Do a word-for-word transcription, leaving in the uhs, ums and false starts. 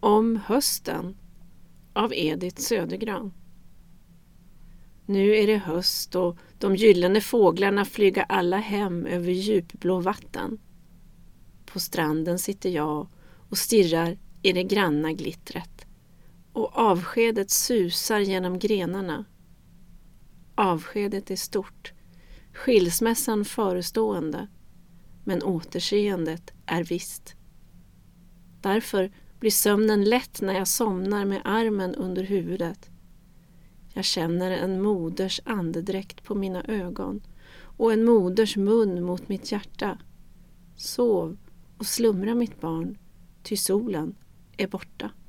Om hösten av Edith Södergran. Nu är det höst och de gyllene fåglarna flyger alla hem över djupblå vatten. På stranden sitter jag och stirrar i det granna glittret och avskedet susar genom grenarna. Avskedet är stort, skilsmässan förestående, men återseendet är visst. Därför blir sömnen lätt när jag somnar med armen under huvudet. Jag känner en moders andedräkt på mina ögon och en moders mun mot mitt hjärta. Sov och slumra mitt barn, ty solen är borta.